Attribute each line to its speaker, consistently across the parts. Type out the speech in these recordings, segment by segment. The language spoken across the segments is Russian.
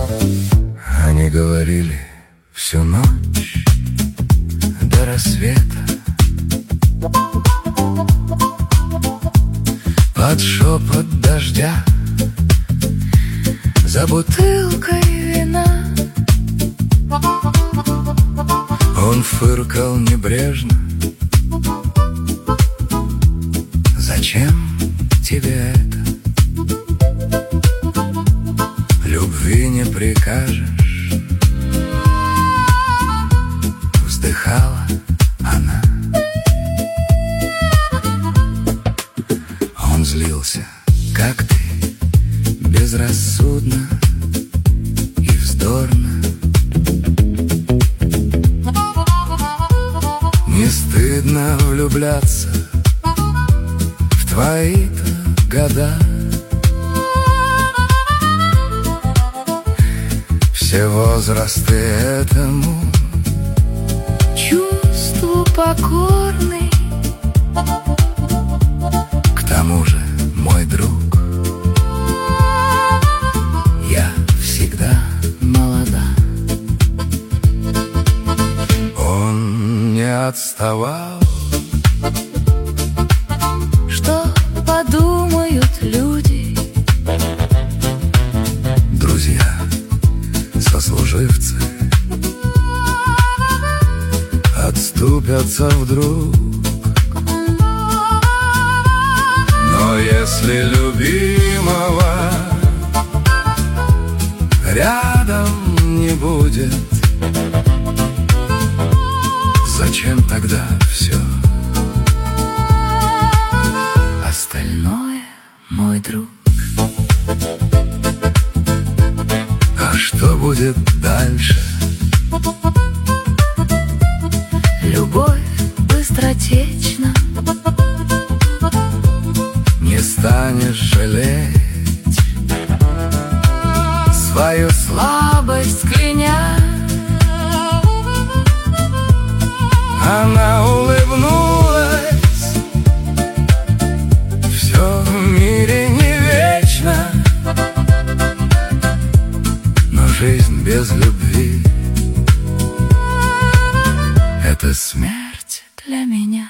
Speaker 1: Они говорили всю ночь до рассвета под шепот дождя за бутылкой вина. Он фыркал небрежно: зачем тебе это? Любви не прикажешь. Вздыхала она. Он злился, как ты, безрассудно и вздорно. Не стыдно влюбляться в твои-то года. Все возрасты этому чувству покорны. К тому же, мой друг, я всегда молода. Он не отставал.
Speaker 2: Что подумают люди?
Speaker 1: Друзья, сослуживцы отступятся вдруг. Но если любимого рядом не будет, зачем тогда все
Speaker 2: остальное, мой друг?
Speaker 1: А что будет дальше?
Speaker 2: Любовь быстротечна.
Speaker 1: Не станешь жалеть свою слабость, кляня. Она улыбнулась. Все в мире не вечно, но жизнь без любви — это смерть
Speaker 2: Для меня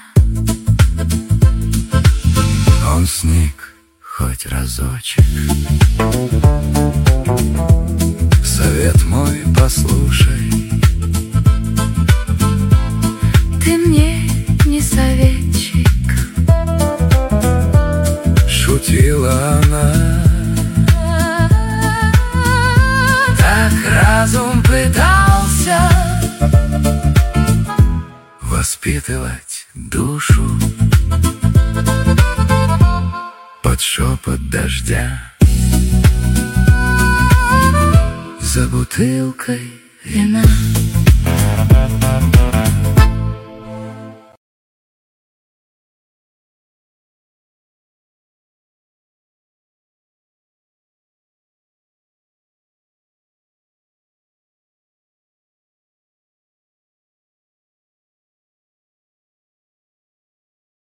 Speaker 1: Он сник хоть разочек. Совет мой послушай.
Speaker 2: ты мне не советчик.
Speaker 1: Шутила она. Так разум пытался воспитывать душу под шепот дождя за бутылкой вина.